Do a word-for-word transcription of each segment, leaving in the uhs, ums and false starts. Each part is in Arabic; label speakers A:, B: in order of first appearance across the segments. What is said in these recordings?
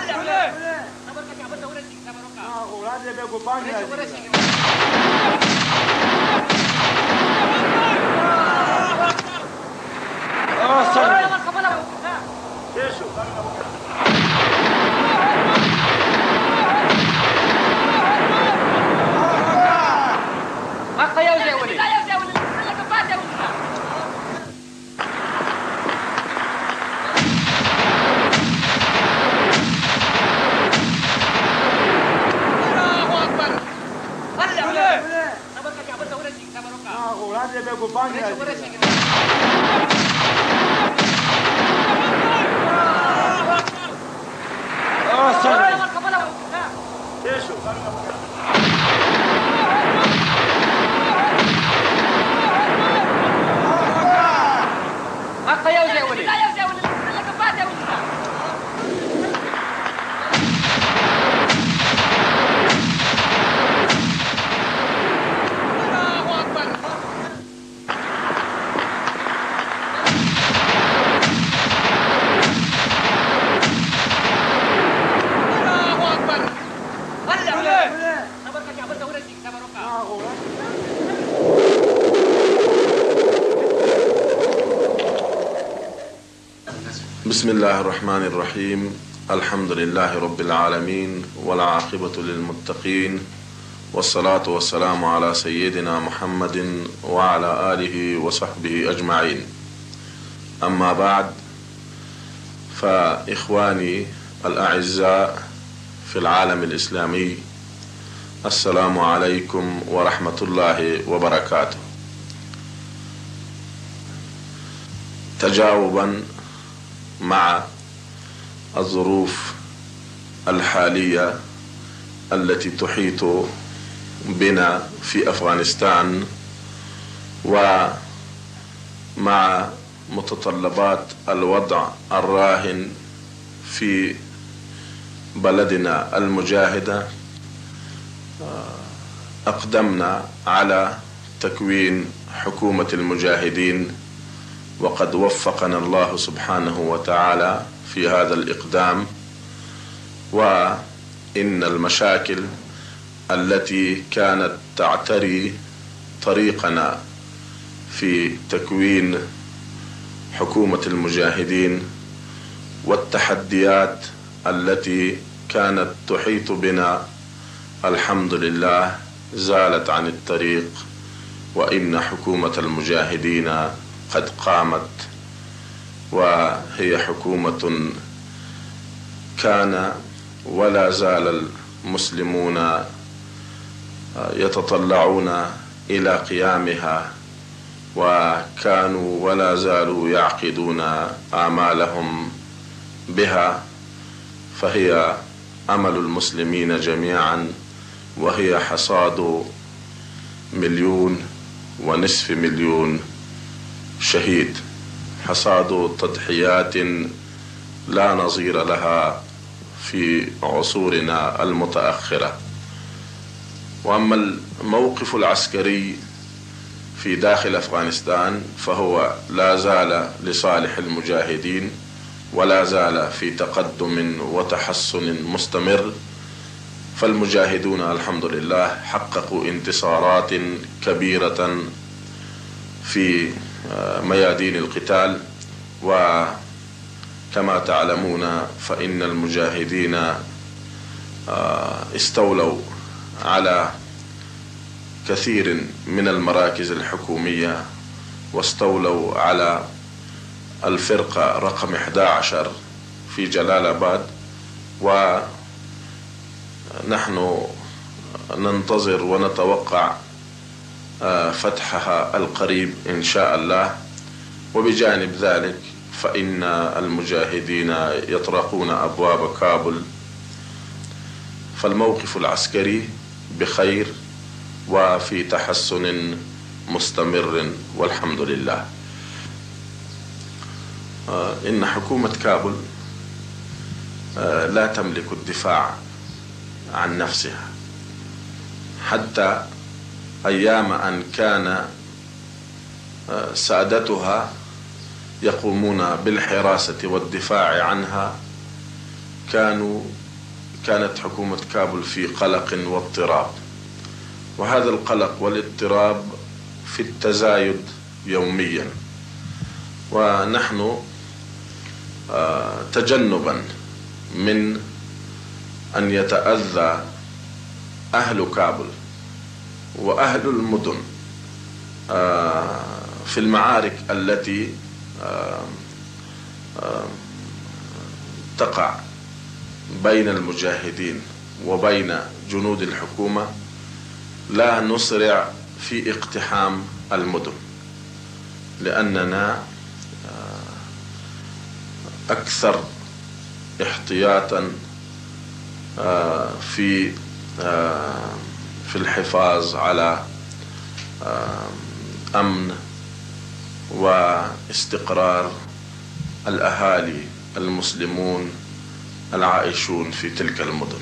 A: بسم الله الرحمن الرحيم. الحمد لله رب العالمين والعاقبة للمتقين، والصلاة والسلام على سيدنا محمد وعلى آله وصحبه أجمعين. أما بعد، فإخواني الأعزاء في العالم الإسلامي، السلام عليكم ورحمة الله وبركاته. تجاوبا مع الظروف الحالية التي تحيط بنا في أفغانستان، ومع متطلبات الوضع الراهن في بلدنا المجاهدة، أقدمنا على تكوين حكومة المجاهدين، وقد وفقنا الله سبحانه وتعالى في هذا الإقدام. وإن المشاكل التي كانت تعتري طريقنا في تكوين حكومة المجاهدين والتحديات التي كانت تحيط بنا الحمد لله زالت عن الطريق، وإن حكومة المجاهدين قد قامت، وهي حكومة كان ولا زال المسلمون يتطلعون إلى قيامها، وكانوا ولا زالوا يعقدون آمالهم بها، فهي أمل المسلمين جميعا، وهي حصاد مليون ونصف مليون شهيد، حصاد تضحيات لا نظير لها في عصورنا المتأخرة. وأما الموقف العسكري في داخل أفغانستان فهو لا زال لصالح المجاهدين، ولا زال في تقدم وتحسن مستمر. فالمجاهدون الحمد لله حققوا انتصارات كبيرة في ميادين القتال، وكما تعلمون فإن المجاهدين استولوا على كثير من المراكز الحكومية، واستولوا على الفرقة رقم إحدى عشر في جلال آباد، ونحن ننتظر ونتوقع فتحها القريب إن شاء الله. وبجانب ذلك فإن المجاهدين يطرقون أبواب كابل، فالموقف العسكري بخير وفي تحسن مستمر والحمد لله. إن حكومة كابل لا تملك الدفاع عن نفسها، حتى أيام أن كان سادتها يقومون بالحراسة والدفاع عنها، كانوا كانت حكومة كابول في قلق واضطراب، وهذا القلق والاضطراب في التزايد يوميا. ونحن تجنبا من أن يتأذى أهل كابول وأهل المدن في المعارك التي تقع بين المجاهدين وبين جنود الحكومة، لا نسرع في اقتحام المدن، لأننا أكثر احتياطا في في الحفاظ على أمن واستقرار الأهالي المسلمون العائشون في تلك المدن.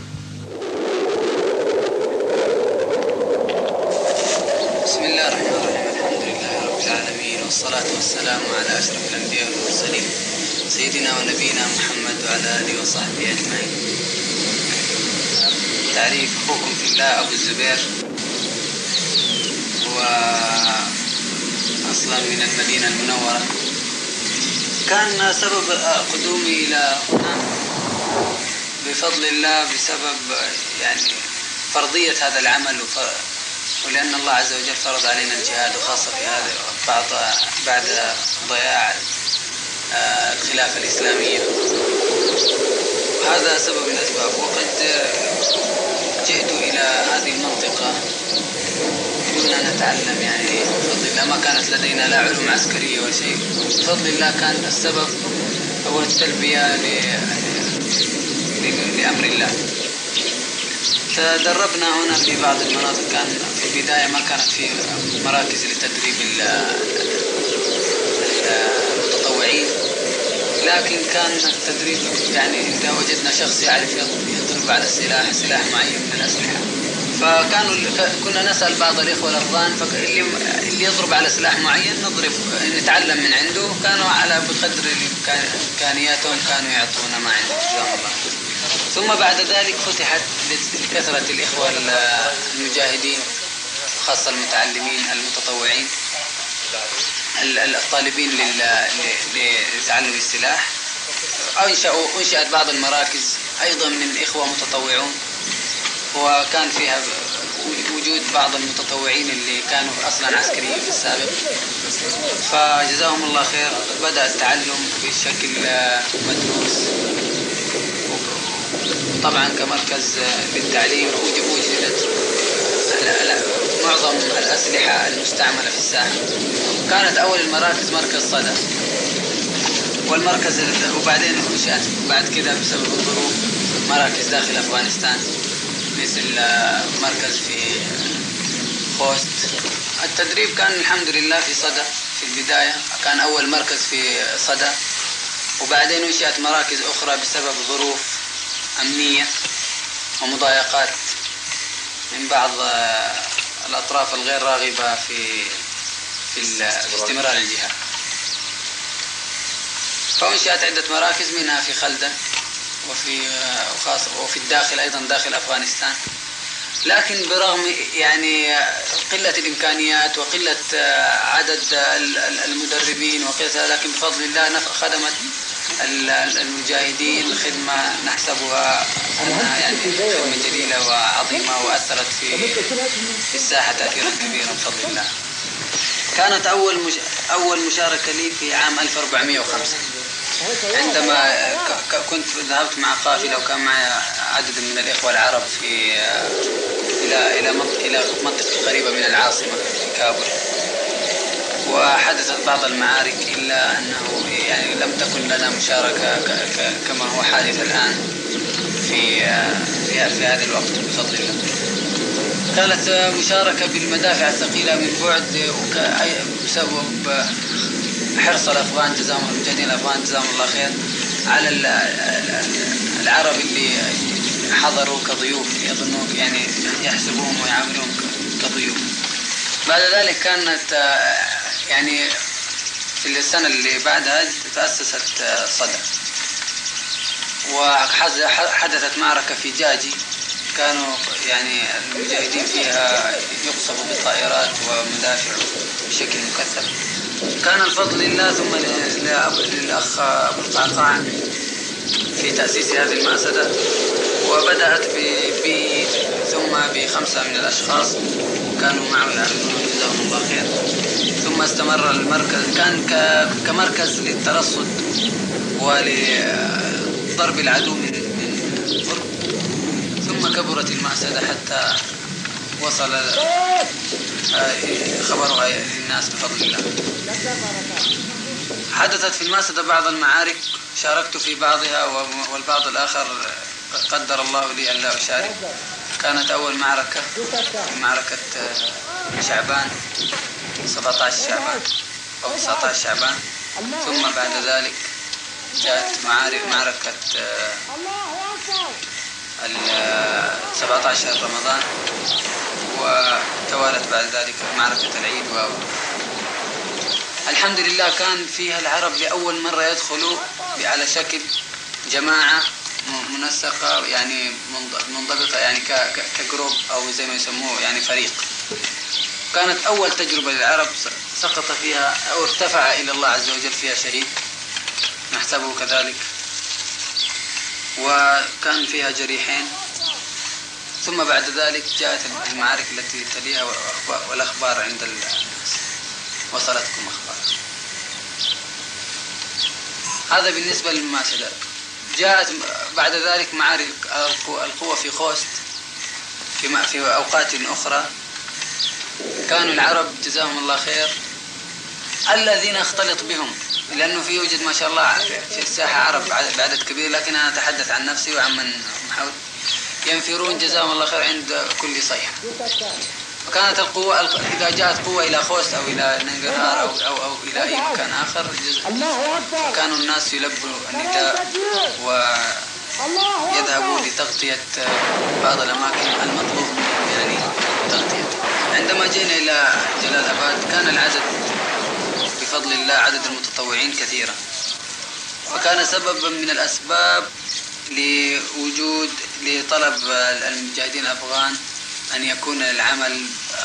B: بسم الله الرحمن الرحيم، الحمد لله رب العالمين، والصلاة والسلام على أشرف الأنبياء والمرسلين سيدنا ونبينا محمد وعلى آله وصحبه أجمعين. تعريف أخوكم في الله أبو الزبير، هو أصلا من المدينة المنورة. كان سبب قدومي إلى هنا بفضل الله بسبب يعني فرضية هذا العمل، ولأن الله عز وجل فرض علينا الجهاد، وخاصة في هذا بعد بعد ضياع الخلافة الإسلامية. هذا سبب الأسباب. وقد جئت إلى هذه المنطقة كنا نتعلم يعني بفضل الله، ما كانت لدينا لا علوم عسكرية ولا شيء. بفضل الله كان السبب هو التلبية لأمر الله. تدربنا هنا في بعض المناطق. كان في البداية ما كانت في مراكز لتدريب المتطوعين، لكن كان التدريب يعني إذا وجدنا شخص يعرف يضرب على السلاح سلاح معين من الأسلحة، فكانوا كنا نسأل بعض الإخوة الأفغان، فاللي اللي يضرب على سلاح معين نضرب نتعلم من عنده. كانوا على بقدر إمكانياتهم كانوا يعطونا ما عندهم جزاهم الله. ثم بعد ذلك فتحت لكثرة الإخوة المجاهدين، خاصة المتعلمين المتطوعين الطالبين لتعلم السلاح، أنشأوا أنشأت بعض المراكز أيضا من إخوة متطوعون، وكان فيها وجود بعض المتطوعين اللي كانوا أصلا عسكريين في السابق، فجزاهم الله خير. بدأ التعلم بشكل مدروس، طبعا كمركز للتعليم وجدت معظم الأسلحة المستعملة في الساحة. كانت أول المراكز مركز صدى، والمركز وبعدين انشأت بعد كده بسبب الظروف مراكز داخل أفغانستان، مثل مركز في خوست. التدريب كان الحمد لله في صدى في البداية، كان أول مركز في صدى، وبعدين انشأت مراكز أخرى بسبب ظروف أمنية ومضايقات من بعض الأطراف الغير راغبة في في, في استمرار الجهاد. فانشأت عدة مراكز، منها في خلدة وفي وخاصة وفي الداخل أيضا داخل أفغانستان. لكن برغم يعني قلة الإمكانيات وقلة عدد المدربين وقلة، لكن بفضل الله خدمت المجاهدين خدمة نحسبها أنها يعني خدمة جليلة وعظيمة، وأثرت في في الساحة تأثيرا كبيرا بفضل الله. كانت أول مش أول مشاركة لي في عام ألف وأربعمائة وخمسة، عندما كنت ذهبت مع قافلة، وكان معي عدد من الإخوة العرب في إلى إلى إلى منطقة قريبة من العاصمة في كابول، وحدثت بعض المعارك، إلا أنه يعني لم تكن لنا مشاركة كما هو حادث الآن في في هذا الوقت بفضل الله. كانت مشاركة بالمدافع الثقيلة من بعد، بسبب حرص الأفغان جزاهم المجاهدين الأفغان جزاهم الله خير على العرب اللي حضروا كضيوف، يظنون يعني يحسبوهم ويعاملون كضيوف. بعد ذلك كانت يعني في السنة اللي بعدها تأسست صدى. وحدثت معركة في جاجي كانوا يعني المجاهدين فيها يقصفوا بالطائرات ومدافع بشكل مكثف. كان الفضل لله ثم للأخ أبو القعقاع في تأسيس هذه المأسدة، وبدأت بي ثم بخمسة من الأشخاص كانوا معه يعملون جزاهم الله خير، ثم استمر المركز كان كمركز للترصد ولضرب العدو من من قرب، ثم كبرت المأسدة حتى وصل خبرها للناس بفضل الله. حدثت في المأسدة بعض المعارك شاركت في بعضها، والبعض الآخر قدر الله لي أن لا أشارك. كانت أول معركة معركة شعبان سبعة عشر شعبان أو تسعة عشر شعبان، ثم بعد ذلك جاءت معركة سبعة عشر رمضان، وتوالت بعد ذلك معركة العيد. و الحمد لله كان فيها العرب لأول مرة يدخلوا على شكل جماعة منسقة، يعني منضبطة، يعني كجروب أو زي ما يسموه يعني فريق. كانت أول تجربة للعرب سقط فيها أو ارتفع إلى الله عز وجل فيها شهيد نحسبه كذلك، وكان فيها جريحين. ثم بعد ذلك جاءت المعارك التي تليها والأخبار عند الناس، وصلتكم أخبار. هذا بالنسبة للمماثلة. جاءت بعد ذلك معارك القوة في خوست في في أوقات أخرى. كانوا العرب جزاهم الله خير الذين اختلط بهم، لأنه في يوجد ما شاء الله في الساحة عرب بعدد كبير، لكن أنا أتحدث عن نفسي وعمن محاول ينفرون جزاهم الله خير عند كل صيحة. وكانت القوة إذا جاءت قوة إلى خوست أو إلى ننقرهار أو, أو, أو إلى أي مكان آخر، كانوا الناس يلبوا النداء ويذهبوا لتغطية بعض الأماكن المطلوب يعني تغطية. عندما جينا إلى جلال آباد كان العدد بفضل الله عدد المتطوعين كثيرا، وكان سببا من الأسباب لوجود لطلب المجاهدين الأفغان أن يكون العمل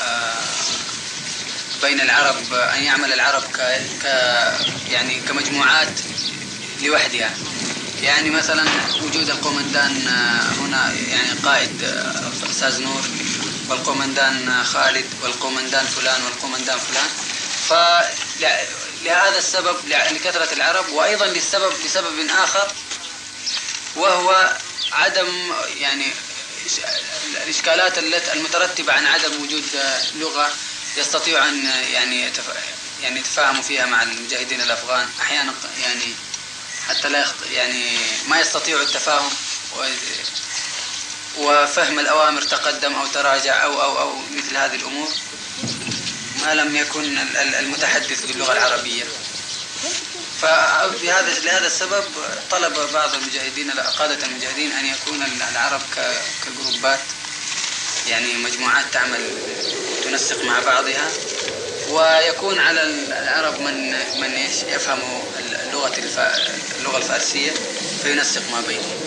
B: بين العرب، أن يعمل العرب ك يعني كمجموعات لوحدها. يعني مثلا وجود القومندان هنا، يعني قائد سازنور والقومندان خالد والقومندان فلان والقومندان فلان، فلهذا السبب لكثرة العرب، وأيضا للسبب لسبب آخر وهو عدم يعني الإشكالات التي المترتبة عن عدم وجود لغة يستطيع أن يعني يعني يتفاهموا فيها مع المجاهدين الأفغان أحيانا، يعني حتى لا يعني ما يستطيعوا التفاهم وفهم الأوامر تقدم أو تراجع أو أو أو مثل هذه الأمور ما لم يكن المتحدث باللغة العربية. فبهذا لهذا السبب طلب بعض المجاهدين قادة المجاهدين أن يكون العرب كجروبات، يعني مجموعات تعمل تنسق مع بعضها، ويكون على العرب من من يفهم اللغة اللغة الفارسية فينسق ما بينهم.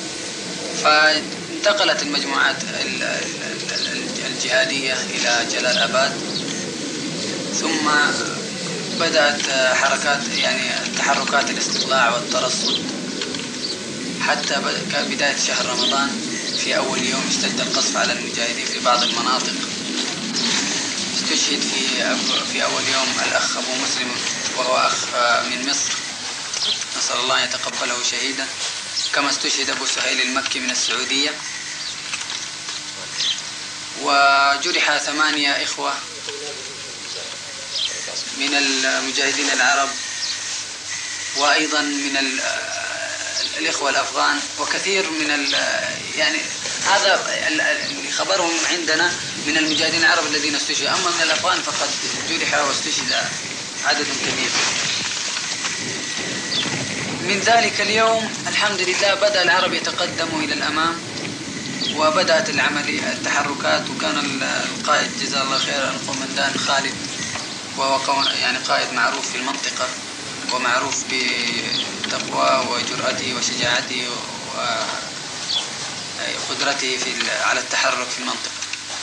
B: فانتقلت المجموعات الجهادية إلى جلال آباد، ثم بدأت حركات يعني تحركات الاستطلاع والترصد حتى بداية شهر رمضان. في أول يوم اشتد القصف على المجاهدين في بعض المناطق. استشهد في في أول يوم الأخ أبو مسلم وهو أخ من مصر، نسأل الله أن يتقبله شهيدا، كما استشهد أبو سهيل المكي من السعودية. وجرح ثمانية إخوة من المجاهدين العرب، وأيضا من الإخوة الأفغان، وكثير من يعني هذا اللي خبرهم عندنا من المجاهدين العرب الذين استشهدوا. أما من الأفغان فقد جرح واستشهد عدد كبير. من ذلك اليوم الحمد لله بدأ العرب يتقدموا إلى الأمام، وبدأت العملية التحركات. وكان القائد جزاه الله خير القومندان خالد، وهو يعني قائد معروف في المنطقة ومعروف بتقواه وجرأته وشجاعته وقدرته في على التحرك في المنطقة.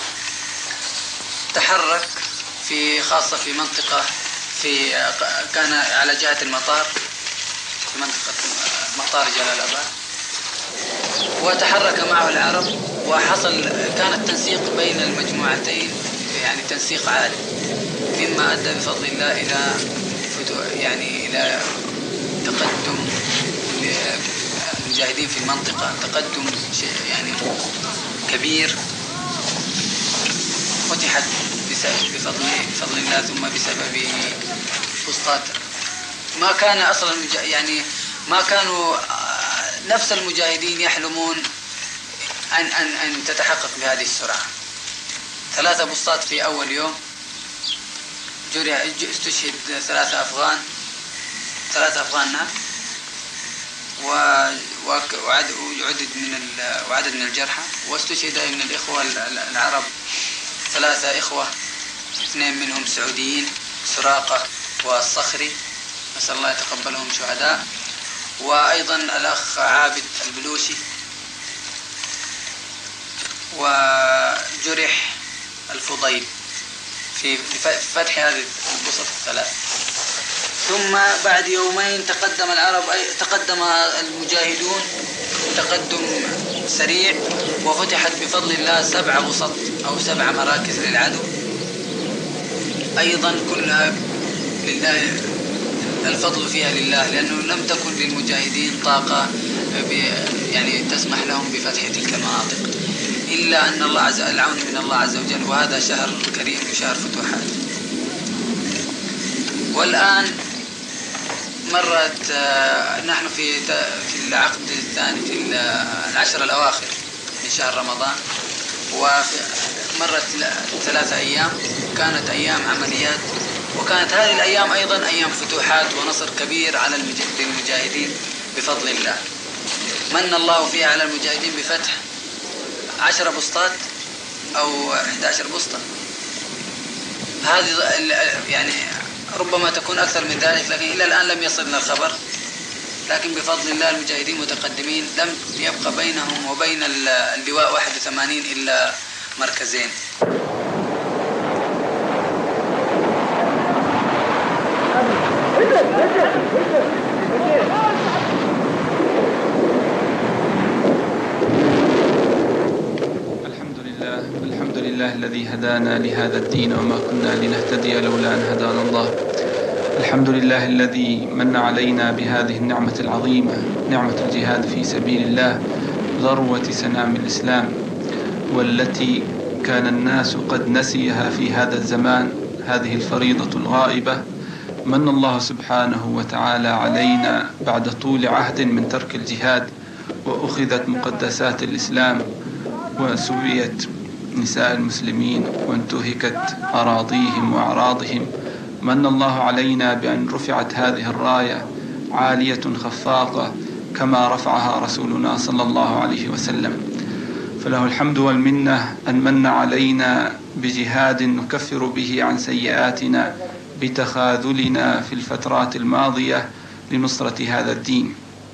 B: تحرك في خاصة في منطقة في كان على جهة المطار، في منطقة مطار جلال آباد، وتحرك معه العرب، وحصل كان التنسيق بين المجموعتين يعني تنسيق عالي، مما أدى بفضل الله إلى يعني إلى تقدم المجاهدين في المنطقة، تقدم يعني كبير فتحت بفضل بفضل الله ثم بسبب فسطاط. ما كان أصلا يعني ما كانوا نفس المجاهدين يحلمون أن أن أن تتحقق بهذه السرعة. ثلاثة بسطات في أول يوم، جرح استشهد ثلاثة أفغان ثلاثة أفغان نعم، وعدد من وعدد من الجرحى، واستشهد من الإخوة العرب ثلاثة إخوة، اثنين منهم سعوديين، سراقة والصخري، نسأل الله يتقبلهم شهداء، وأيضا الأخ عابد البلوشي، وجرح الفضيل في فتح هذه البسط الثلاث. ثم بعد يومين تقدم العرب تقدم المجاهدون تقدم سريع، وفتحت بفضل الله سبع بسط أو سبع مراكز للعدو، أيضا كلها لله، الفضل فيها لله، لأنه لم تكن للمجاهدين طاقة يعني تسمح لهم بفتح تلك المناطق، إلا أن الله عز العون من الله عز وجل، وهذا شهر كريم وشهر فتوحات. والآن مرت نحن في في العقد الثاني في العشر الأواخر من شهر رمضان، ومرت ثلاثة أيام، كانت أيام عمليات، وكانت هذه الأيام أيضا أيام فتوحات ونصر كبير على المجاهدين بفضل الله. من الله فيها على المجاهدين بفتح عشر بسطات أو إحدى عشر بسطة، هذه يعني ربما تكون أكثر من ذلك، لكن إلى الآن لم يصلنا الخبر، لكن بفضل الله المجاهدين متقدمين، لم يبقى بينهم وبين اللواء واحد وثمانين إلا مركزين.
C: الحمد لله الحمد لله الذي هدانا لهذا الدين وما كنا لنهتدي لولا أن هدانا الله. الحمد لله الذي من علينا بهذه النعمة العظيمة، نعمة الجهاد في سبيل الله، ذروة سنام الإسلام، والتي كان الناس قد نسيها في هذا الزمان، هذه الفريضة الغائبة. من الله سبحانه وتعالى علينا بعد طول عهد من ترك الجهاد، وأخذت مقدسات الإسلام، وسبيت نساء المسلمين، وانتهكت أراضيهم وأعراضهم. من الله علينا بأن رفعت هذه الراية عالية خفاقة كما رفعها رسولنا صلى الله عليه وسلم، فله الحمد والمنة أن من علينا بجهاد نكفر به عن سيئاتنا بتخاذلنا في الفترات الماضية لنصرة هذا الدين.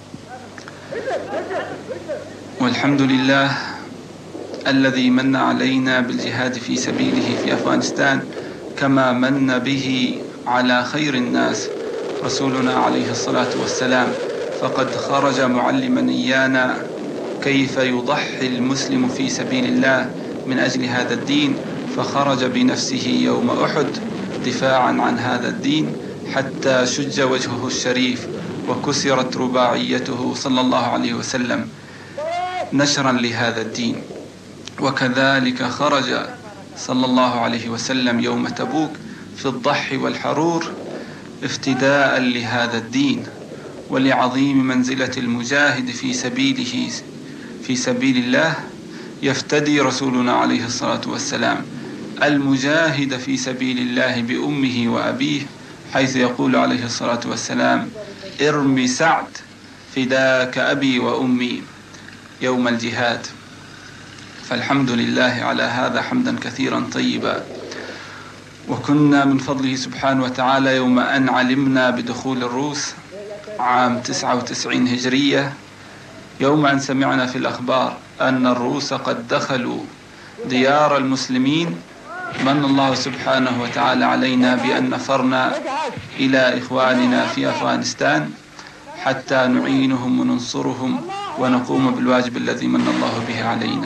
C: والحمد لله الذي من علينا بالجهاد في سبيله في أفغانستان كما من به على خير الناس رسولنا عليه الصلاة والسلام، فقد خرج معلما إيانا كيف يضحي المسلم في سبيل الله من أجل هذا الدين، فخرج بنفسه يوم أحد دفاعا عن هذا الدين حتى شج وجهه الشريف وكسرت رباعيته صلى الله عليه وسلم نشرا لهذا الدين. وكذلك خرج صلى الله عليه وسلم يوم تبوك في الضحي والحرور افتداء لهذا الدين ولعظيم منزلة المجاهد في سبيله في سبيل الله. يفتدي رسولنا عليه الصلاة والسلام المجاهد في سبيل الله بأمه وأبيه، حيث يقول عليه الصلاة والسلام: ارمي سعد فداك أبي وأمي يوم الجهاد. فالحمد لله على هذا حمدا كثيرا طيبا. وكنا من فضله سبحانه وتعالى يوم أن علمنا بدخول الروس عام تسعة وتسعين هجرية يوم أن سمعنا في الأخبار أن الروس قد دخلوا ديار المسلمين، من الله سبحانه وتعالى علينا بأن نفرنا إلى إخواننا في أفغانستان حتى نعينهم وننصرهم ونقوم بالواجب الذي من الله به علينا.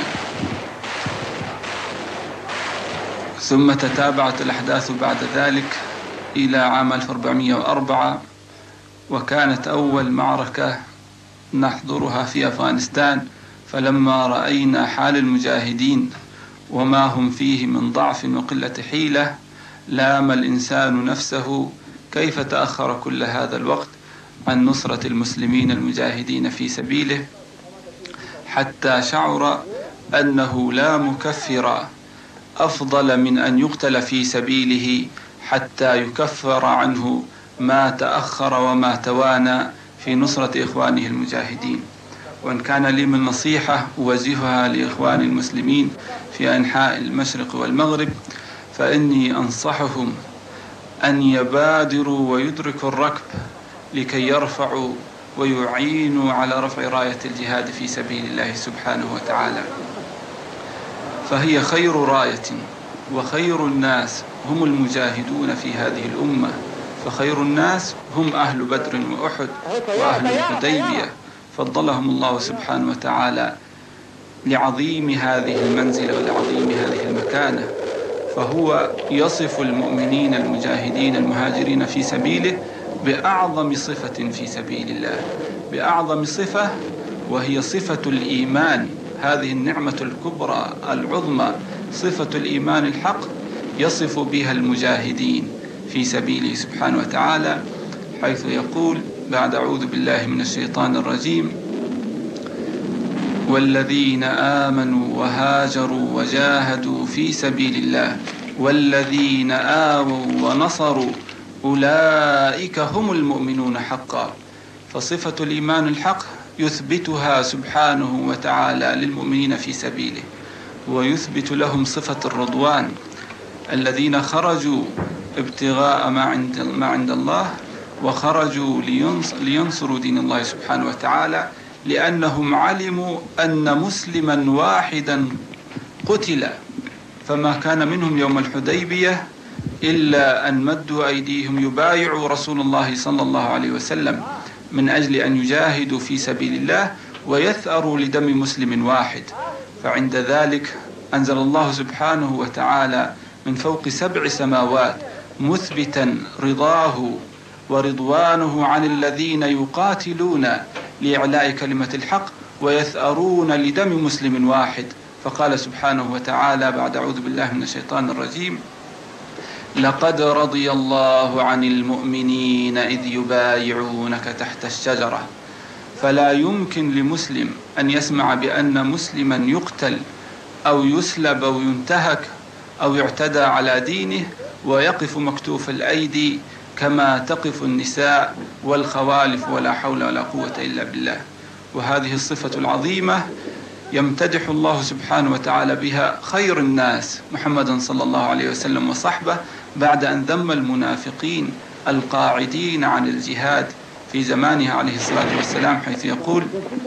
C: ثم تتابعت الأحداث بعد ذلك إلى عام ألف وأربعمائة وأربعة، وكانت أول معركة نحضرها في أفغانستان. فلما رأينا حال المجاهدين وما هم فيه من ضعف وقلة حيلة، لام الإنسان نفسه كيف تأخر كل هذا الوقت عن نصرة المسلمين المجاهدين في سبيله، حتى شعر أنه لا مكفر أفضل من أن يقتل في سبيله حتى يكفر عنه ما تأخر وما توانى في نصرة إخوانه المجاهدين. وإن كان لي من نصيحة أوجهها لإخواني المسلمين في أنحاء المشرق والمغرب، فإني أنصحهم أن يبادروا ويدركوا الركب لكي يرفعوا ويعينوا على رفع راية الجهاد في سبيل الله سبحانه وتعالى، فهي خير راية، وخير الناس هم المجاهدون في هذه الأمة، فخير الناس هم أهل بدر وأحد وأهل الحديبية، فضلهم الله سبحانه وتعالى لعظيم هذه المنزلة ولعظيم هذه المكانة. فهو يصف المؤمنين المجاهدين المهاجرين في سبيله بأعظم صفة في سبيل الله، بأعظم صفة، وهي صفة الإيمان، هذه النعمة الكبرى العظمى، صفة الإيمان الحق يصف بها المجاهدين في سبيله سبحانه وتعالى، حيث يقول بعد أعوذ بالله من الشيطان الرجيم: والذين آمنوا وهاجروا وجاهدوا في سبيل الله والذين آووا ونصروا أولئك هم المؤمنون حقا. فصفة الإيمان الحق يثبتها سبحانه وتعالى للمؤمنين في سبيله، ويثبت لهم صفة الرضوان، الذين خرجوا ابتغاء ما عند, ما عند الله، وخرجوا لينصروا دين الله سبحانه وتعالى، لأنهم علموا أن مسلما واحدا قتل، فما كان منهم يوم الحديبية إلا أن مدوا أيديهم يبايعوا رسول الله صلى الله عليه وسلم من أجل أن يجاهدوا في سبيل الله ويثأروا لدم مسلم واحد. فعند ذلك أنزل الله سبحانه وتعالى من فوق سبع سماوات مثبتا رضاه ورضوانه عن الذين يقاتلون لإعلاء كلمة الحق ويثأرون لدم مسلم واحد. فقال سبحانه وتعالى بعد أعوذ بالله من الشيطان الرجيم: لقد رضي الله عن المؤمنين إذ يبايعونك تحت الشجرة. فلا يمكن لمسلم أن يسمع بأن مسلما يقتل أو يسلب أو ينتهك أو يعتدى على دينه ويقف مكتوف الأيدي كما تقف النساء والخوالف، ولا حول ولا قوة إلا بالله. وهذه الصفة العظيمة يمتدح الله سبحانه وتعالى بها خير الناس محمدا صلى الله عليه وسلم وصحبه، بعد أن ذم المنافقين القاعدين عن الجهاد في زمانه عليه الصلاة والسلام، حيث يقول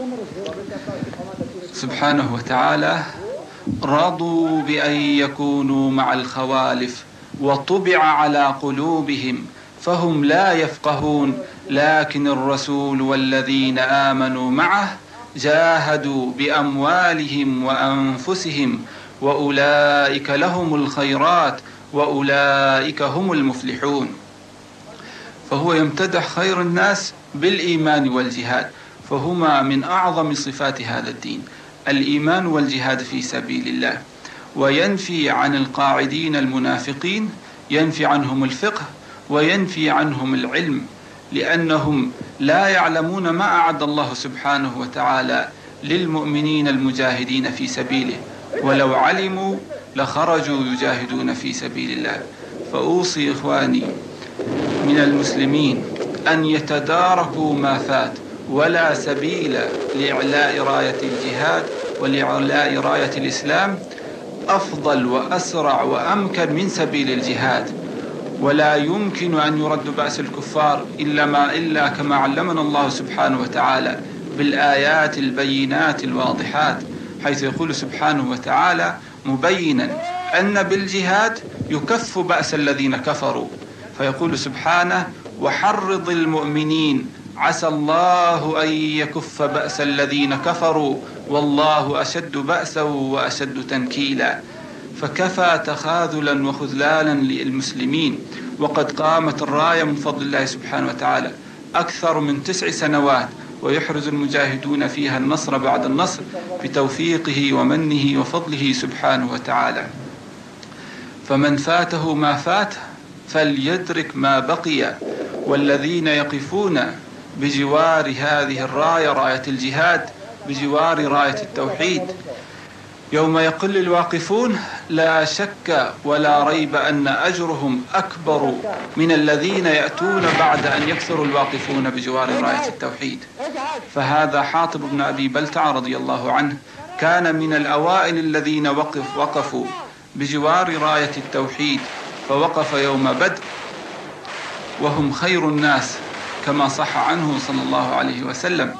C: سبحانه وتعالى: رضوا بأن يكونوا مع الخوالف وطبع على قلوبهم فهم لا يفقهون لكن الرسول والذين آمنوا معه جاهدوا بأموالهم وأنفسهم وأولئك لهم الخيرات وأولئك هم المفلحون. فهو يمتدح خير الناس بالإيمان والجهاد، فهما من أعظم صفات هذا الدين، الإيمان والجهاد في سبيل الله، وينفي عن القاعدين المنافقين، ينفي عنهم الفقه وينفي عنهم العلم، لأنهم لا يعلمون ما أعد الله سبحانه وتعالى للمؤمنين المجاهدين في سبيله، ولو علموا لخرجوا يجاهدون في سبيل الله. فأوصي إخواني من المسلمين أن يتداركوا ما فات، ولا سبيل لإعلاء راية الجهاد ولإعلاء راية الإسلام أفضل وأسرع وأمكن من سبيل الجهاد. ولا يمكن أن يرد بأس الكفار إلا, ما إلا كما علمنا الله سبحانه وتعالى بالآيات البينات الواضحات، حيث يقول سبحانه وتعالى مبينا أن بالجهاد يكف بأس الذين كفروا، فيقول سبحانه وحرض المؤمنين عسى الله أن يكف بأس الذين كفروا والله أشد بأسا وأشد تنكيلا. فكفى تخاذلا وخذلالا للمسلمين، وقد قامت الراية من فضل الله سبحانه وتعالى أكثر من تسع سنوات، ويحرز المجاهدون فيها النصر بعد النصر بتوفيقه ومنه وفضله سبحانه وتعالى. فمن فاته ما فات فليدرك ما بقي، والذين يقفون بجوار هذه الراية، راية الجهاد، بجوار راية التوحيد، يوم يقل الواقفون لا شك ولا ريب أن أجرهم أكبر من الذين يأتون بعد أن يكثر الواقفون بجوار راية التوحيد. فهذا حاطب بن أبي بلتع رضي الله عنه كان من الأوائل الذين وقف وقفوا بجوار راية التوحيد، فوقف يوم بدر وهم خير الناس كما صح عنه صلى الله عليه وسلم.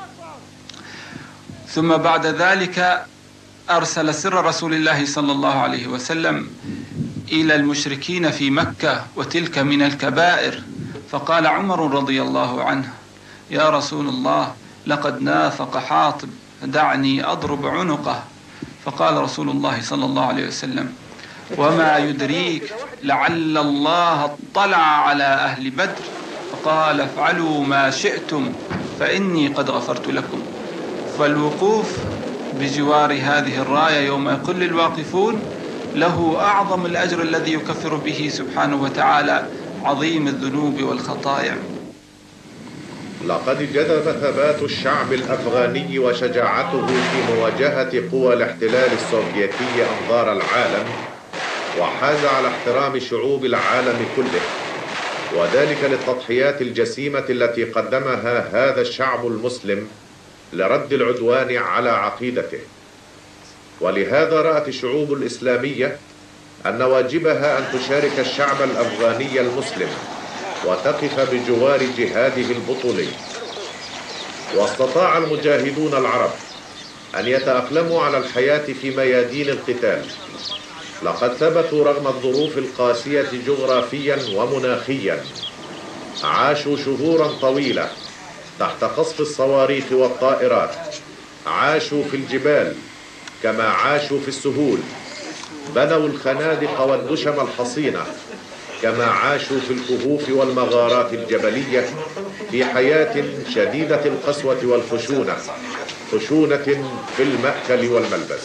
C: ثم بعد ذلك أرسل سر رسول الله صلى الله عليه وسلم إلى المشركين في مكة، وتلك من الكبائر، فقال عمر رضي الله عنه يا رسول الله لقد نافق حاطب دعني أضرب عنقه، فقال رسول الله صلى الله عليه وسلم وما يدريك لعل الله اطلع على أهل بدر، فقال افعلوا ما شئتم فإني قد غفرت لكم. فالوقوف بجوار هذه الراية يوم يقل الواقفون له أعظم الأجر الذي يكفر به سبحانه وتعالى عظيم الذنوب والخطايا.
D: لقد جذب ثبات الشعب الأفغاني وشجاعته في مواجهة قوى الاحتلال السوفيتي أنظار العالم، وحاز على احترام شعوب العالم كله، وذلك للتضحيات الجسيمة التي قدمها هذا الشعب المسلم لرد العدوان على عقيدته. ولهذا رأت الشعوب الإسلامية أن واجبها أن تشارك الشعب الأفغاني المسلم وتقف بجوار جهاده البطولي. واستطاع المجاهدون العرب أن يتأقلموا على الحياة في ميادين القتال، لقد ثبتوا رغم الظروف القاسية جغرافيا ومناخيا، عاشوا شهورا طويلة تحت قصف الصواريخ والطائرات، عاشوا في الجبال كما عاشوا في السهول، بنوا الخنادق والدشم الحصينة كما عاشوا في الكهوف والمغارات الجبلية، في حياة شديدة القسوة والخشونة، خشونة في المأكل والملبس.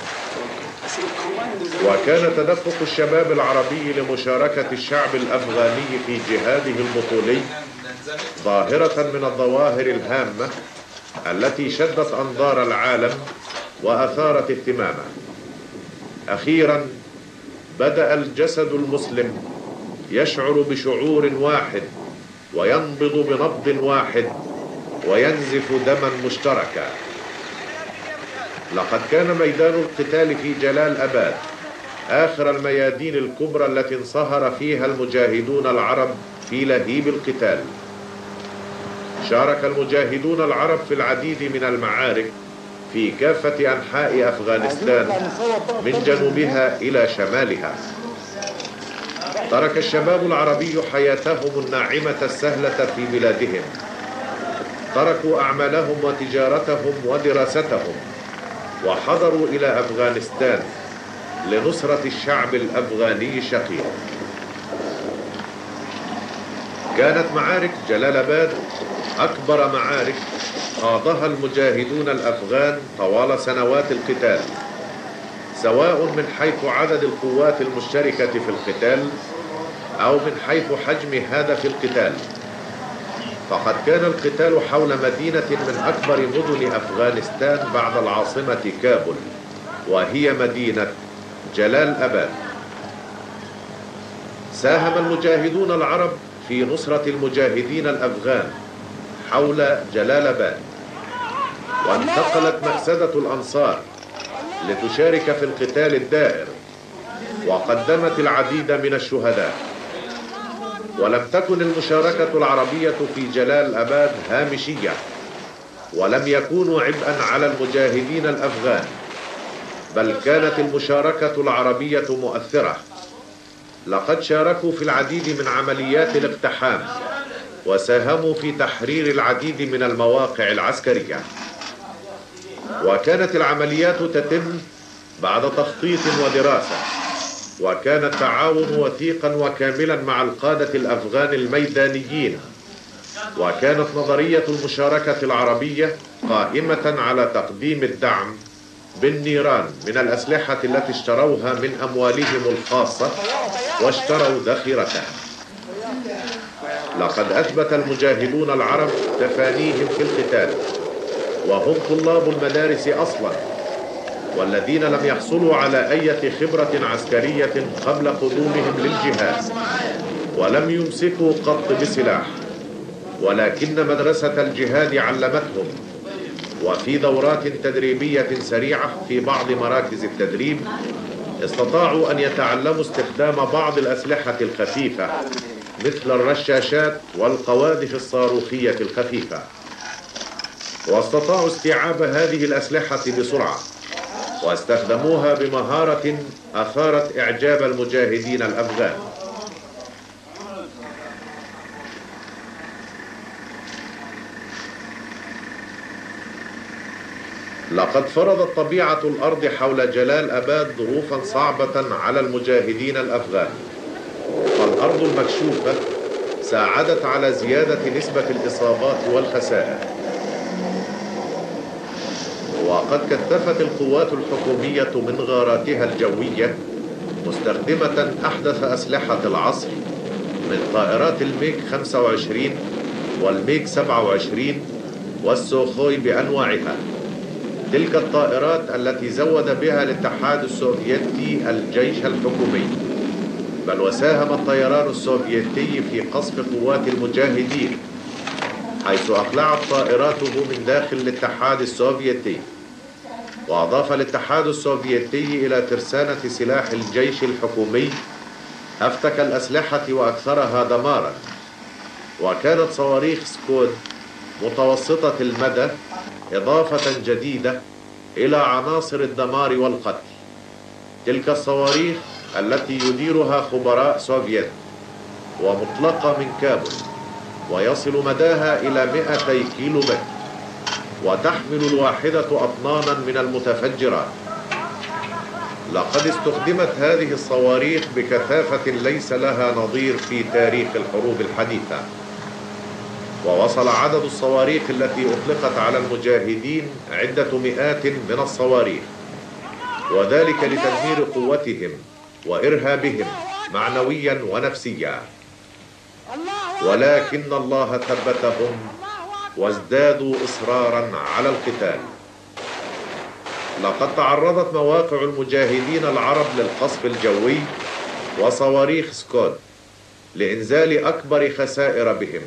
D: وكان تدفق الشباب العربي لمشاركة الشعب الأفغاني في جهاده البطولي ظاهرة من الظواهر الهامة التي شدت أنظار العالم وأثارت اهتمامه. أخيرا بدأ الجسد المسلم يشعر بشعور واحد وينبض بنبض واحد وينزف دما مشتركا. لقد كان ميدان القتال في جلال أباد آخر الميادين الكبرى التي انصهر فيها المجاهدون العرب في لهيب القتال. شارك المجاهدون العرب في العديد من المعارك في كافة أنحاء أفغانستان من جنوبها إلى شمالها. ترك الشباب العربي حياتهم الناعمة السهلة في بلادهم، تركوا أعمالهم وتجارتهم ودراستهم وحضروا إلى أفغانستان لنصرة الشعب الأفغاني الشقيق. كانت معارك جلال آباد أكبر معارك خاضها المجاهدون الأفغان طوال سنوات القتال، سواء من حيث عدد القوات المشتركة في القتال أو من حيث حجم هدف القتال. فقد كان القتال حول مدينة من أكبر مدن أفغانستان بعد العاصمة كابول، وهي مدينة جلال آباد. ساهم المجاهدون العرب في نصرة المجاهدين الأفغان حول جلال آباد، وانتقلت مكسدة الأنصار لتشارك في القتال الدائر، وقدمت العديد من الشهداء. ولم تكن المشاركة العربية في جلال آباد هامشية، ولم يكونوا عبئا على المجاهدين الأفغان، بل كانت المشاركة العربية مؤثرة. لقد شاركوا في العديد من عمليات الاقتحام، وساهموا في تحرير العديد من المواقع العسكرية. وكانت العمليات تتم بعد تخطيط ودراسة، وكان التعاون وثيقا وكاملا مع القادة الأفغان الميدانيين. وكانت نظرية المشاركة العربية قائمة على تقديم الدعم بالنيران من الأسلحة التي اشتروها من أموالهم الخاصة واشتروا ذخيرتها. لقد أثبت المجاهدون العرب تفانيهم في القتال، وهم طلاب المدارس أصلا، والذين لم يحصلوا على أي خبرة عسكرية قبل قدومهم للجهاد، ولم يمسكوا قط بسلاح، ولكن مدرسة الجهاد علمتهم. وفي دورات تدريبية سريعة في بعض مراكز التدريب استطاعوا أن يتعلموا استخدام بعض الأسلحة الخفيفة مثل الرشاشات والقواذف الصاروخية الخفيفة، واستطاعوا استيعاب هذه الأسلحة بسرعة، واستخدموها بمهارة أثارت إعجاب المجاهدين الأفغان. لقد فرضت طبيعة الأرض حول جلال آباد ظروفا صعبة على المجاهدين الأفغان، فالأرض المكشوفة ساعدت على زيادة نسبة الإصابات والخسائر. وقد كثفت القوات الحكومية من غاراتها الجوية مستخدمة أحدث أسلحة العصر من طائرات الميج خمسة وعشرين والميج سبعة وعشرين والسوخوي بأنواعها، تلك الطائرات التي زود بها الاتحاد السوفيتي الجيش الحكومي. بل وساهم الطيران السوفيتي في قصف قوات المجاهدين، حيث أقلعت طائراته من داخل الاتحاد السوفيتي. وأضاف الاتحاد السوفيتي إلى ترسانة سلاح الجيش الحكومي أفتك الأسلحة وأكثرها دمارا. وكانت صواريخ سكود متوسطة المدى إضافة جديدة إلى عناصر الدمار والقتل. تلك الصواريخ التي يديرها خبراء سوفيت ومطلقة من كابل، ويصل مداها إلى مئتي كيلو متر، وتحمل الواحدة أطنانا من المتفجرات. لقد استخدمت هذه الصواريخ بكثافة ليس لها نظير في تاريخ الحروب الحديثة. ووصل عدد الصواريخ التي أطلقت على المجاهدين عدة مئات من الصواريخ، وذلك لتدمير قوتهم وإرهابهم معنويا ونفسيا. ولكن الله ثبتهم وازدادوا إصرارا على القتال. لقد تعرضت مواقع المجاهدين العرب للقصف الجوي وصواريخ سكود لإنزال أكبر خسائر بهم.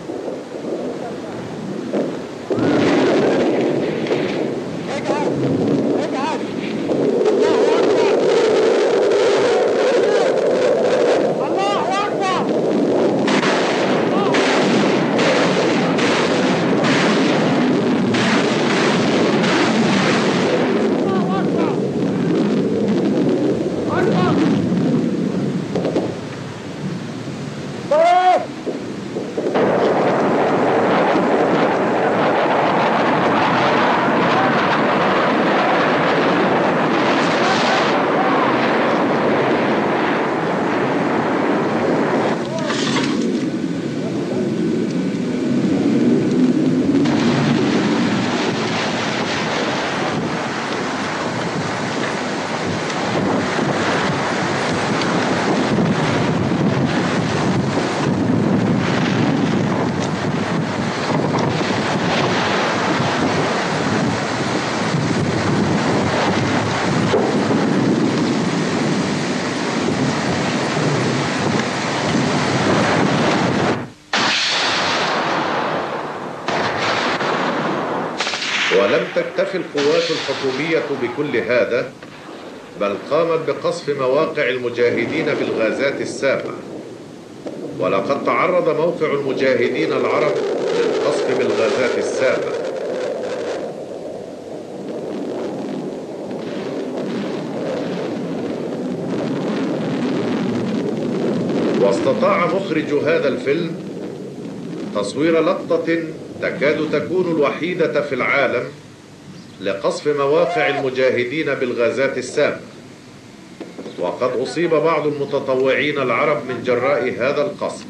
D: ولم تكتفي القوات الحكومية بكل هذا، بل قامت بقصف مواقع المجاهدين بالغازات السامة. ولقد تعرض موقع المجاهدين العرب للقصف بالغازات السامة، واستطاع مخرج هذا الفيلم تصوير لقطة تكاد تكون الوحيدة في العالم لقصف مواقع المجاهدين بالغازات السامة. وقد أصيب بعض المتطوعين العرب من جراء هذا القصف.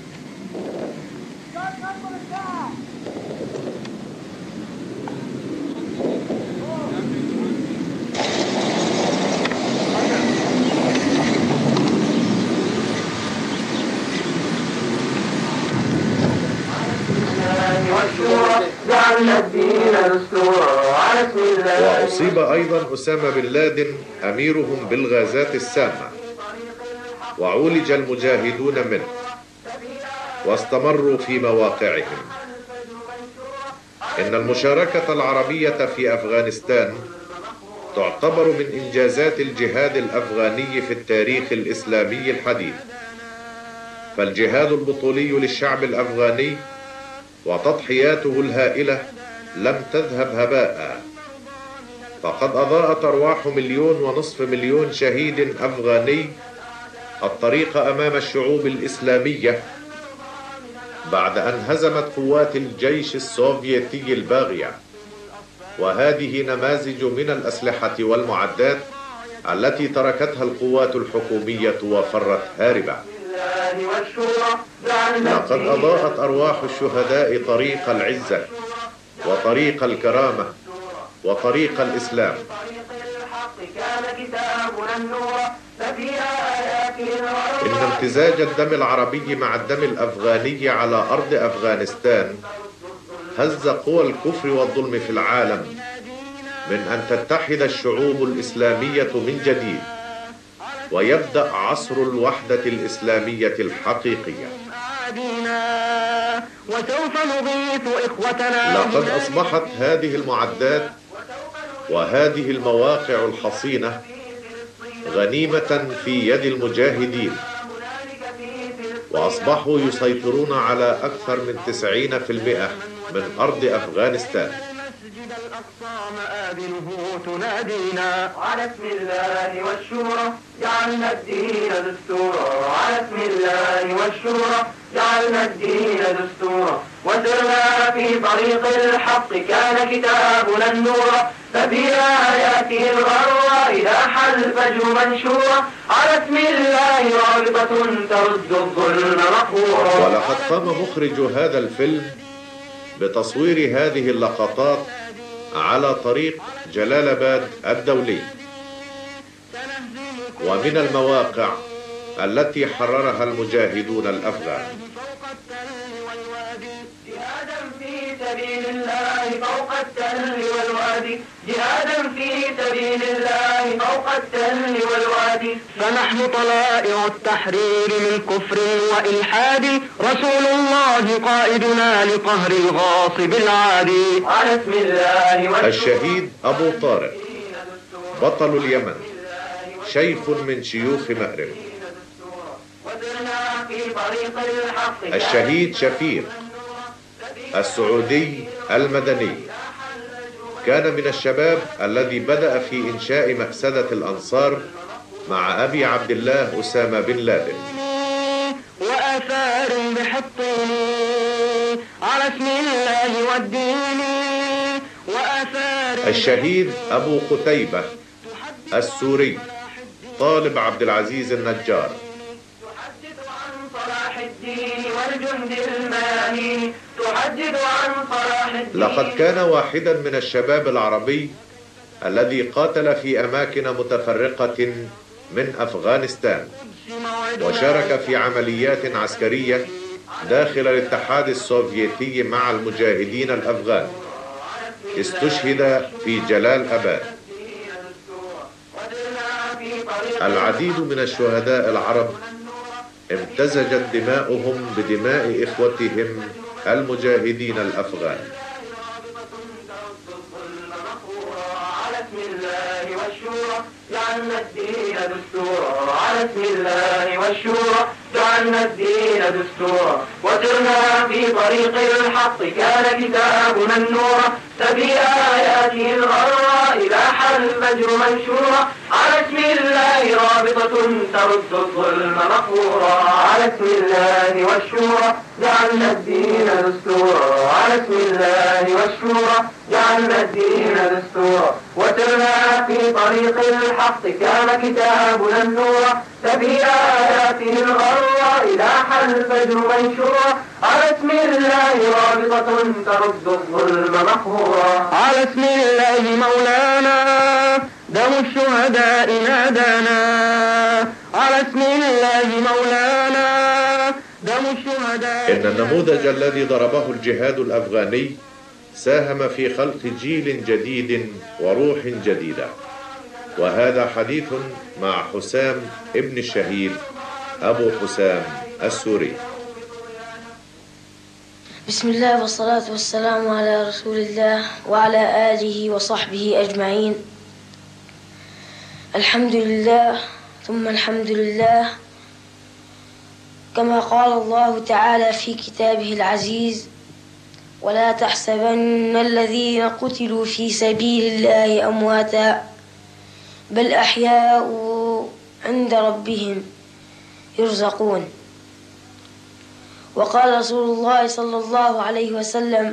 D: وأصيب أيضا أسامة بن لادن أميرهم بالغازات السامة، وعولج المجاهدون منه واستمروا في مواقعهم. إن المشاركة العربية في أفغانستان تعتبر من إنجازات الجهاد الأفغاني في التاريخ الإسلامي الحديث، فالجهاد البطولي للشعب الأفغاني وتضحياته الهائلة لم تذهب هباء، فقد أضاءت أرواح مليون ونصف مليون شهيد أفغاني الطريق أمام الشعوب الإسلامية بعد أن هزمت قوات الجيش السوفيتي الباغية. وهذه نماذج من الأسلحة والمعدات التي تركتها القوات الحكومية وفرت هاربة. لقد أضاءت أرواح الشهداء طريق العزة وطريق الكرامة وطريق الإسلام. إن امتزاج الدم العربي مع الدم الأفغاني على أرض أفغانستان هز قوى الكفر والظلم في العالم من أن تتحد الشعوب الإسلامية من جديد ويبدأ عصر الوحدة الإسلامية الحقيقية. لقد أصبحت هذه المعدات وهذه المواقع الحصينة غنيمة في يد المجاهدين، وأصبحوا يسيطرون على أكثر من تسعين في المئة من أرض أفغانستان.
E: تنادينا على اسم الله والشورى جعلنا الدين دستورا، على اسم الله والشورى جعلنا الدين دستورا، وسرنا في طريق الحق كان كتابنا النورا، فبآياته الغراء لاح الفجر منشورا، على اسم الله رابطة ترد الظلم مقهورا.
D: ولقد قام مخرج هذا الفيلم بتصوير هذه اللقطات على طريق جلال آباد الدولي، ومن المواقع التي حررها المجاهدون الأفغان.
E: جهادا في سبيل الله فوق التل والوادي، جهادا في سبيل الله فوق التل والوادي، فنحن طلائع التحرير من كفر وإلحاد، رسول الله قائدنا لقهر الغاصب العادي. على اسم الله
D: الشهيد أبو طارق بطل اليمن، شيخ من شيوخ مأرب. الشهيد شفيق السعودي المدني كان من الشباب الذي بدأ في إنشاء مأسدة الأنصار مع أبي عبد الله أسامة بن لادن.
E: وآثار بحطين على اسم الله والدين، وآثار.
D: الشهيد أبو قتيبة السوري طالب عبد العزيز النجار
E: تحدث عن صلاح الدين والجند الماني، تحدث عن صلاح الدين.
D: لقد كان واحدا من الشباب العربي الذي قاتل في أماكن متفرقة من أفغانستان، وشارك في عمليات عسكرية داخل الاتحاد السوفيتي مع المجاهدين الأفغان. استشهد في جلال آباد. العديد من الشهداء العرب امتزجت دماؤهم بدماء إخوتهم المجاهدين الأفغان.
E: جعلنا الدين دستورا، على اسم الله والشورى جعلنا الدين دستورا، وسرنا في طريق الحق كان كتابنا النورا، فبآياته الغراء لاح الفجر منشورا، على اسم الله رابطة ترد الظلم مقهورا، على اسم الله والشورى جعلنا الدين دستورا، على اسم الله والشورى جعلنا الدين دستورا، وسرنا في طريق الحق كان كتابنا النورا، ففي آياته الغراء لاح الفجر منشورا، على اسم الله رابطة ترد الظلم مقهورا، على اسم الله مولانا دم الشهداء نادانا، على اسم الله مولانا دم الشهداء.
D: إن النموذج الذي ضربه الجهاد الأفغاني ساهم في خلق جيل جديد وروح جديدة. وهذا حديث مع حسام ابن الشهيد أبو حسام السوري.
F: بسم الله والصلاة والسلام على رسول الله وعلى آله وصحبه أجمعين. الحمد لله ثم الحمد لله، كما قال الله تعالى في كتابه العزيز: ولا تحسبن الذين قتلوا في سبيل الله أمواتا بل أحياء عند ربهم يرزقون. وقال رسول الله صلى الله عليه وسلم: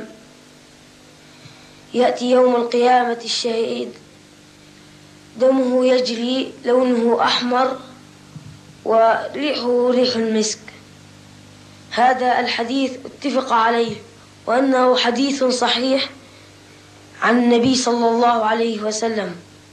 F: يأتي يوم القيامة الشهيد دمه يجري لونه أحمر وريحه ريح المسك. هذا الحديث اتفق عليه وأنه حديث صحيح عن النبي صلى الله عليه وسلم.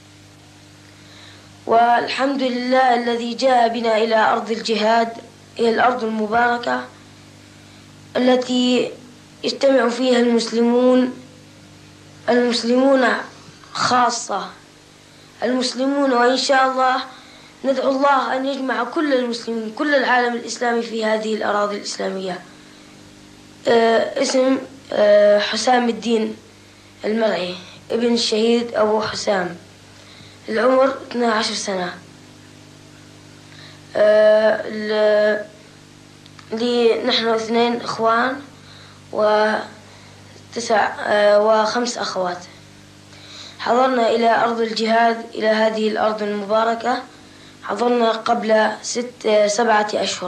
F: والحمد لله الذي جاء بنا إلى أرض الجهاد، هي الأرض المباركة التي يجتمع فيها المسلمون المسلمون خاصة المسلمون وإن شاء الله ندعو الله أن يجمع كل المسلمين كل العالم الإسلامي في هذه الأراضي الإسلامية. آه اسم آه حسام الدين المرعي ابن الشهيد أبو حسام، العمر اثنتا عشرة سنة. آه لي نحن اثنين إخوان وتسع آه وخمس أخوات. حضرنا إلى أرض الجهاد، إلى هذه الأرض المباركة، حضرنا قبل ست سبعة أشهر.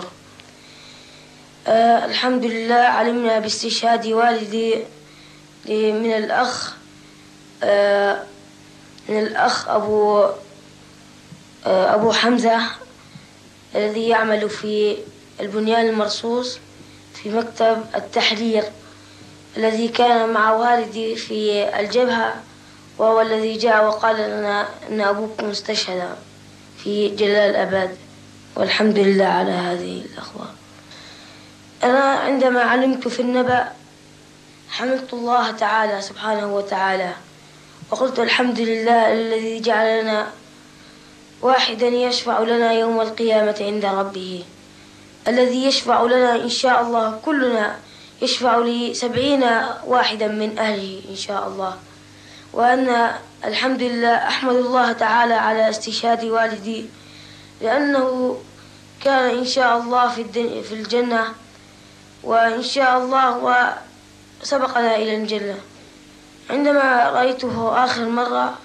F: آه الحمد لله علمنا باستشهاد والدي من الأخ آه من الأخ أبو آه أبو حمزة الذي يعمل في البنيان المرصوص في مكتب التحرير، الذي كان مع والدي في الجبهة، وهو الذي جاء وقال لنا أن أبوكم استشهد في جلال أباد. والحمد لله على هذه الأخبار. أنا عندما علمت في النبأ حمدت الله تعالى سبحانه وتعالى وقلت: الحمد لله الذي جعل لنا واحدا يشفع لنا يوم القيامة عند ربه، الذي يشفع لنا إن شاء الله كلنا، يشفع لسبعين واحدا من أهله إن شاء الله. وأن الحمد لله أحمد الله تعالى على استشهاد والدي، لأنه كان إن شاء الله في في الجنة، وإن شاء الله وسبقنا إلى الجنة. عندما رأيته آخر مرة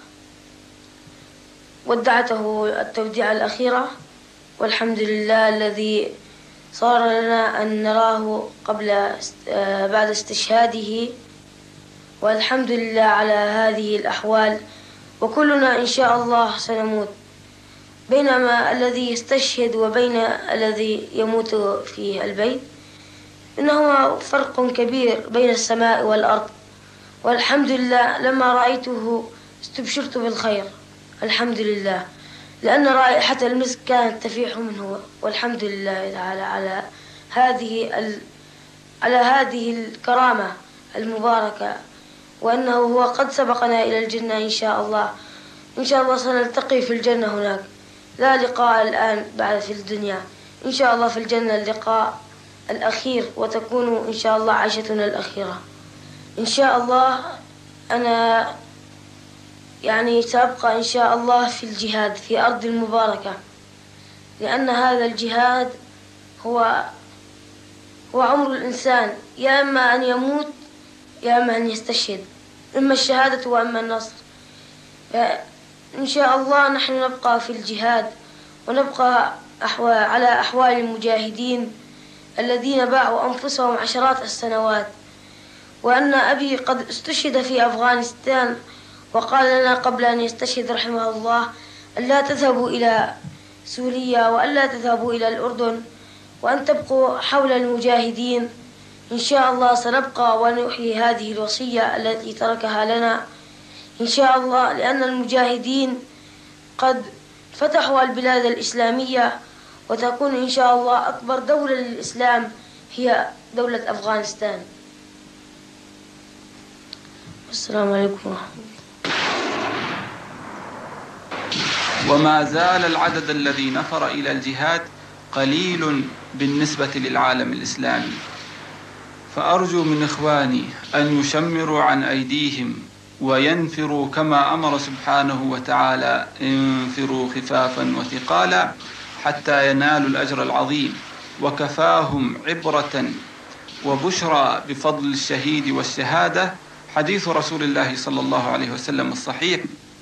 F: ودعته التوديعة الأخيرة، والحمد لله الذي صار لنا أن نراه قبل بعد استشهاده. والحمد لله على هذه الأحوال، وكلنا إن شاء الله سنموت، بينما الذي يستشهد وبين الذي يموت في البيت إنه فرق كبير بين السماء والأرض. والحمد لله لما رأيته استبشرت بالخير، الحمد لله، لأن رائحة المسك كانت تفيح منه. والحمد لله تعالى على هذه ال... على هذه الكرامة المباركة، وأنه هو قد سبقنا إلى الجنة إن شاء الله. إن شاء الله سنلتقي في الجنة هناك، لا لقاء الآن بعد في الدنيا، إن شاء الله في الجنة اللقاء الأخير، وتكون إن شاء الله عيشتنا الأخيرة إن شاء الله. أنا يعني سأبقى إن شاء الله في الجهاد في أرض المباركة، لأن هذا الجهاد هو هو عمر الإنسان، يا إما أن يموت يا إما أن يستشهد، إما الشهادة وإما النصر. إن شاء الله نحن نبقى في الجهاد، ونبقى أحوال على أحوال المجاهدين الذين باعوا أنفسهم عشرات السنوات. وأن أبي قد استشهد في أفغانستان، وقال لنا قبل أن يستشهد رحمه الله ألا تذهبوا إلى سوريا وألا تذهبوا إلى الأردن، وأن تبقوا حول المجاهدين. إن شاء الله سنبقى ونحيي هذه الوصية التي تركها لنا إن شاء الله، لأن المجاهدين قد فتحوا البلاد الإسلامية، وتكون إن شاء الله أكبر دولة للإسلام هي دولة أفغانستان. السلام عليكم ورحمة الله.
C: وما زال العدد الذي نفر إلى الجهاد قليل بالنسبة للعالم الإسلامي، فأرجو من إخواني أن يشمروا عن أيديهم وينفروا كما أمر سبحانه وتعالى: انفروا خفافا وثقالا حتى ينالوا الأجر العظيم. وكفاهم عبرة وبشرى بفضل الشهيد والشهادة حديث رسول الله صلى الله عليه وسلم الصحيح: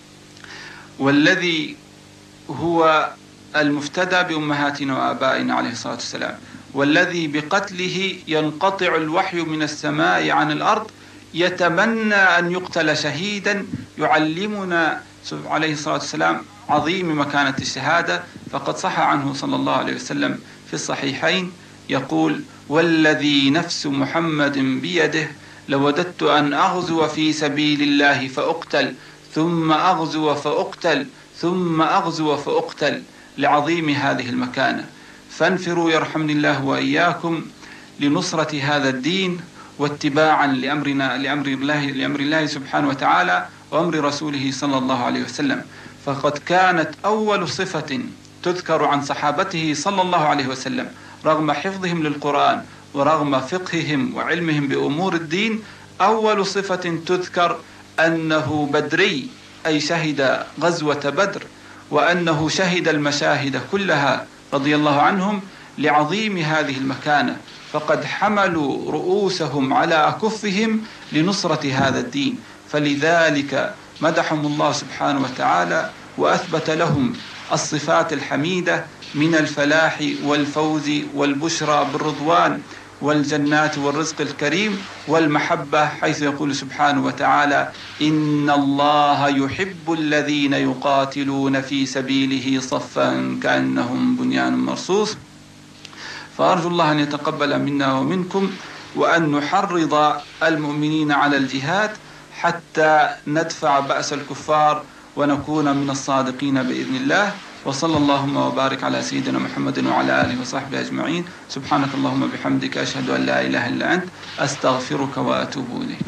C: والذي هو المفتدى بأمهاتنا وآبائنا عليه الصلاة والسلام، والذي بقتله ينقطع الوحي من السماء عن الأرض، يتمنى أن يقتل شهيدا، يعلمنا عليه الصلاة والسلام عظيم مكانة الشهادة. فقد صح عنه صلى الله عليه وسلم في الصحيحين يقول: والذي نفس محمد بيده لوددت أن أغزو في سبيل الله فأقتل ثم أغزو فأقتل ثم أغزو فأقتل، لعظيم هذه المكانة. فانفروا يرحمني الله وإياكم لنصرة هذا الدين واتباعا لأمرنا لأمر الله لأمر الله سبحانه وتعالى وأمر رسوله صلى الله عليه وسلم. فقد كانت أول صفة تذكر عن صحابته صلى الله عليه وسلم رغم حفظهم للقرآن ورغم فقههم وعلمهم بأمور الدين، أول صفة تذكر أنه بدري، أي شهد غزوة بدر، وأنه شهد المشاهد كلها رضي الله عنهم لعظيم هذه المكانة. فقد حملوا رؤوسهم على أكفهم لنصرة هذا الدين، فلذلك مدحهم الله سبحانه وتعالى وأثبت لهم الصفات الحميدة من الفلاح والفوز والبشرى بالرضوان والجنات والرزق الكريم والمحبة، حيث يقول سبحانه وتعالى: إن الله يحب الذين يقاتلون في سبيله صفا كأنهم بنيان مرصوص. فأرجو الله أن يتقبل منا ومنكم، وأن نحرض المؤمنين على الجهاد حتى ندفع بأس الكفار ونكون من الصادقين بإذن الله. وصلى اللهم وبارك على سيدنا محمد وعلى آله وصحبه أجمعين. سبحانك اللهم بحمدك، أشهد أن لا إله إلا أنت، أستغفرك وأتوب إليك.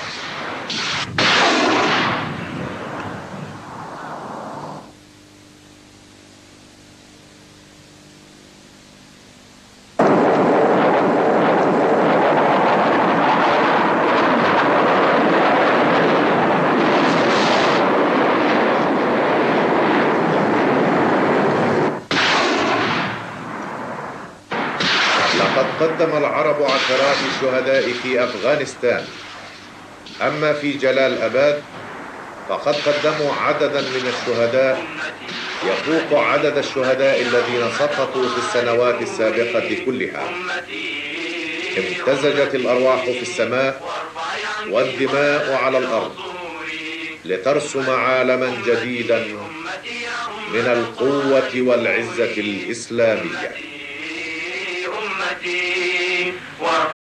D: قدم العرب عشرات الشهداء في أفغانستان. أما في جلال أباد فقد قدموا عددا من الشهداء يفوق عدد الشهداء الذين سقطوا في السنوات السابقة كلها. امتزجت الأرواح في السماء والدماء على الأرض لترسم عالما جديدا من القوة والعزة الإسلامية.